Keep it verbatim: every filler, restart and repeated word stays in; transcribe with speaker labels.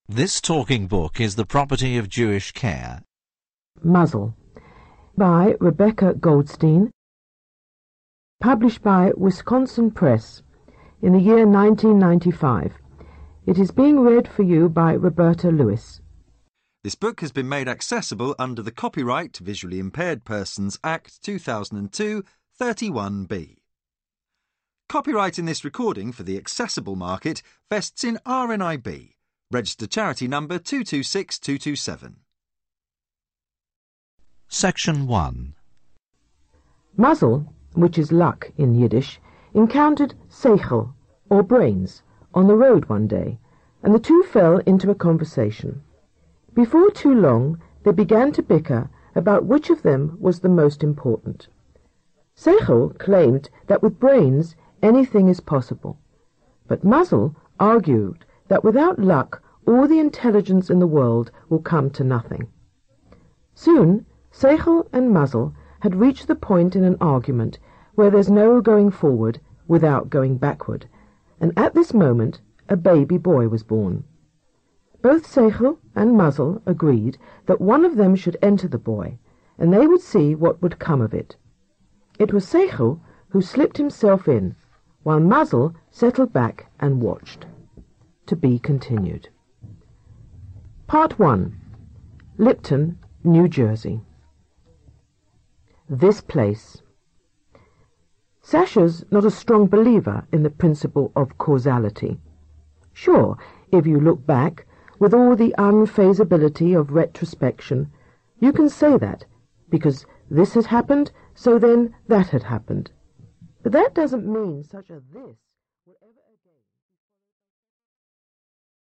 Speaker 1: This talking book is the property of Jewish Care.
Speaker 2: Muzzle, by Rebecca Goldstein, published by Wisconsin Press in the year nineteen ninety-five. It is being read for you by Roberta Lewis.
Speaker 3: This book has been made accessible under the Copyright Visually Impaired Persons Act two thousand two, thirty-one B. Copyright in this recording for the accessible market vests in R N I B, registered charity number two two six two two seven.
Speaker 1: Section one.
Speaker 2: Muzzle, which is luck in Yiddish, encountered seichel, or brains, on the road one day, and the two fell into a conversation. Before too long, they began to bicker about which of them was the most important. Seichel claimed that with brains anything is possible, but Muzzle argued that without luck all the intelligence in the world will come to nothing. Soon, Seichel and Muzzle had reached the point in an argument where there's no going forward without going backward, and at this moment a baby boy was born. Both Seichel and Muzzle agreed that one of them should enter the boy, and they would see what would come of it. It was Seichel who slipped himself in, while Muzzle settled back and watched. To be continued. Part one. Lipton, New Jersey. This place. Sasha's not a strong believer in the principle of causality. Sure, if you look back, with all the unfazability of retrospection, you can say that, because this had happened, so then that had happened. But that doesn't mean such a this will ever